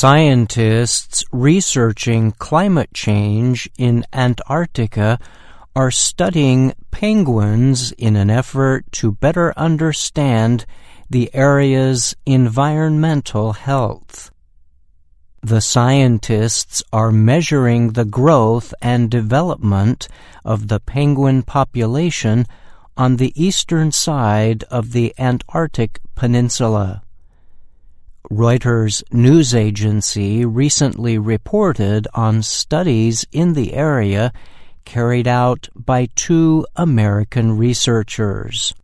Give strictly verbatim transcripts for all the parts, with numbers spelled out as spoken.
Scientists researching climate change in Antarctica are studying penguins in an effort to better understand the area's environmental health. The scientists are measuring the growth and development of the penguin population on the eastern side of the Antarctic Peninsula. Reuters news agency recently reported on studies in the area carried out by two American researchers.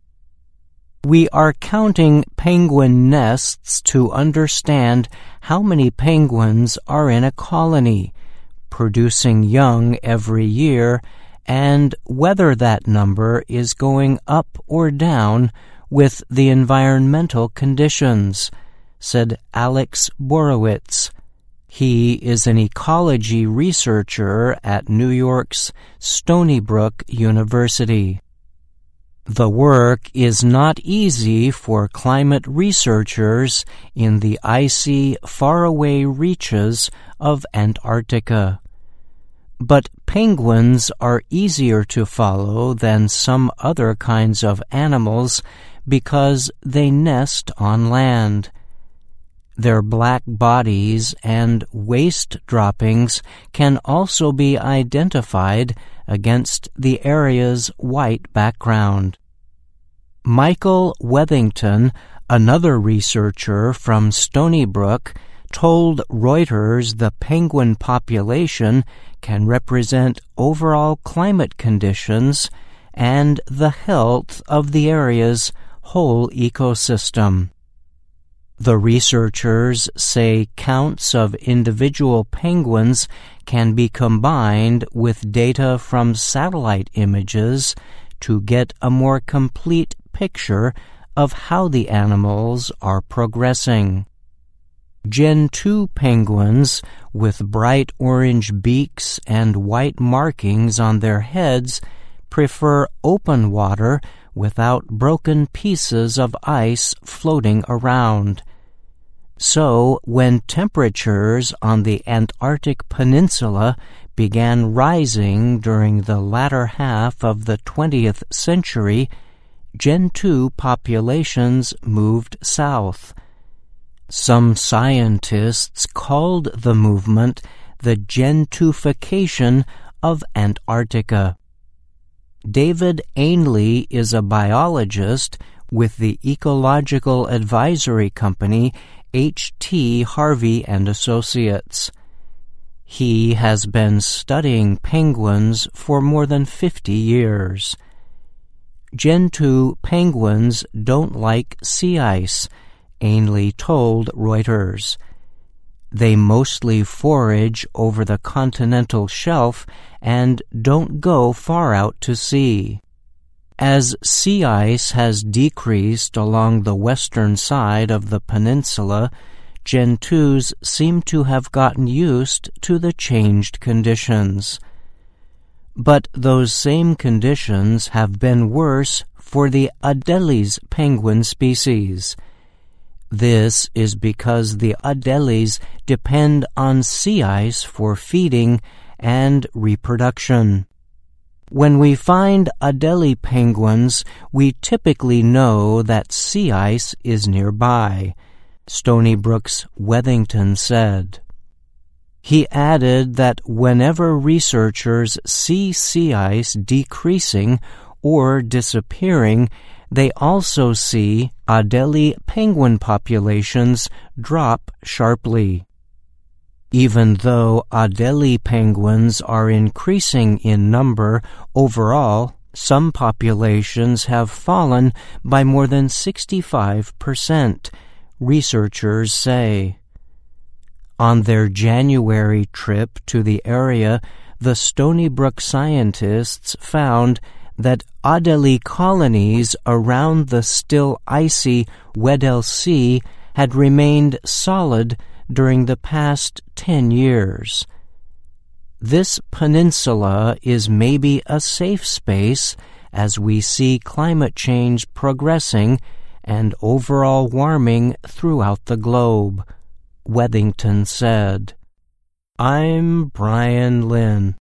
We are counting penguin nests to understand how many penguins are in a colony, producing young every year, and whether that number is going up or down with the environmental conditions, said Alex Borowitz. He is an ecology researcher at New York's Stony Brook University. The work is not easy for climate researchers in the icy, faraway reaches of Antarctica. But penguins are easier to follow than some other kinds of animals because they nest on land. Their black bodies and waste droppings can also be identified against the area's white background. Michael Wethington, another researcher from Stony Brook, told Reuters the penguin population can represent overall climate conditions and the health of the area's whole ecosystem. The researchers say counts of individual penguins can be combined with data from satellite images to get a more complete picture of how the animals are progressing. Gen two penguins with bright orange beaks and white markings on their heads prefer open water without broken pieces of ice floating around. So, when temperatures on the Antarctic Peninsula began rising during the latter half of the twentieth century, Gen two populations moved south. Some scientists called the movement the Gen two-fication of Antarctica. David Ainley is a biologist with the ecological advisory company H T Harvey and Associates. He has been studying penguins for more than fifty years. Gen two penguins don't like sea ice, Ainley told Reuters. They mostly forage over the continental shelf and don't go far out to sea. As sea ice has decreased along the western side of the peninsula, Gen twos seem to have gotten used to the changed conditions. But those same conditions have been worse for the Adelis penguin species. This is because the Adelis depend on sea ice for feeding and reproduction. When we find Adelie penguins, we typically know that sea ice is nearby, Stony Brook's Wethington said. He added that whenever researchers see sea ice decreasing or disappearing, they also see Adelie penguin populations drop sharply. Even though Adelie penguins are increasing in number overall, some populations have fallen by more than sixty-five percent, researchers say. On their January trip to the area, the Stony Brook scientists found that Adelie colonies around the still icy Weddell Sea had remained solid during the past ten years. This peninsula is maybe a safe space as we see climate change progressing and overall warming throughout the globe. Wethington said, "I'm Brian Lynn."